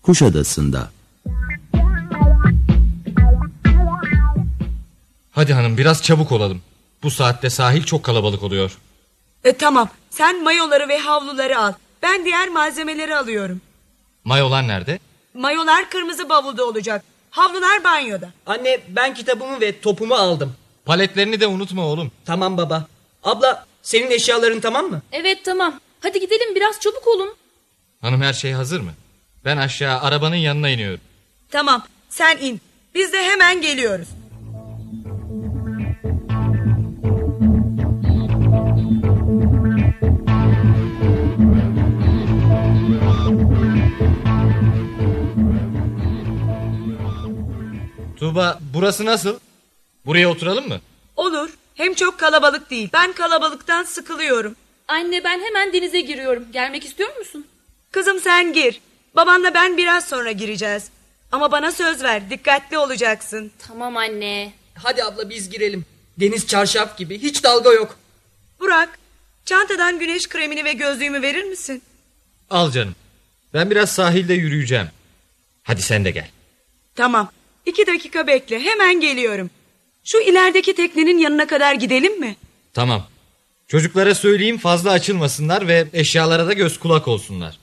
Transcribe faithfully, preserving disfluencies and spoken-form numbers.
Kuşadası'nda. Hadi hanım, biraz çabuk olalım. Bu saatte sahil çok kalabalık oluyor. E, tamam, sen mayoları ve havluları al. Ben diğer malzemeleri alıyorum. Mayolar nerede? Mayolar kırmızı bavulda olacak. Havlular banyoda. Anne, ben kitabımı ve topumu aldım. Paletlerini de unutma oğlum. Tamam baba. Abla, senin eşyaların tamam mı? Evet, tamam. Hadi gidelim, biraz çabuk olun. Hanım, her şey hazır mı? Ben aşağı arabanın yanına iniyorum. Tamam, sen in. Biz de hemen geliyoruz. Tuğba, burası nasıl? Buraya oturalım mı? Olur. Hem çok kalabalık değil. Ben kalabalıktan sıkılıyorum. Anne, ben hemen denize giriyorum. Gelmek istiyor musun? Kızım sen gir. Babanla ben biraz sonra gireceğiz. Ama bana söz ver, dikkatli olacaksın. Tamam anne. Hadi abla, biz girelim. Deniz çarşaf gibi, hiç dalga yok. Burak, çantadan güneş kremini ve gözlüğümü verir misin? Al canım. Ben biraz sahilde yürüyeceğim. Hadi sen de gel. Tamam. İki dakika bekle, hemen geliyorum. Şu ilerideki teknenin yanına kadar gidelim mi? Tamam. Çocuklara söyleyeyim, fazla açılmasınlar ve eşyalara da göz kulak olsunlar.